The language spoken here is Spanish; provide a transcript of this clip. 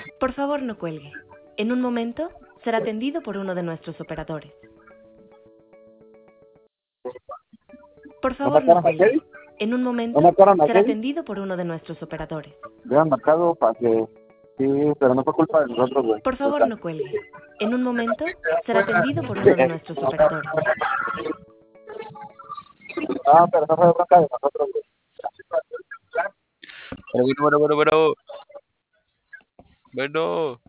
Por favor, no cuelgue. En un momento será atendido por uno de nuestros operadores. Por ¿No favor, no marcaron a cuelgue. Kevin? En un ¿No momento marcaron a será Kevin? atendido por uno de nuestros operadores. Hubieran marcado para que... Sí, pero no fue culpa de nosotros, güey. Por favor, no cuelgue. En un momento será atendido por uno de nuestros operadores. Ah, pero no fue bronca de nosotros, güey. Bueno.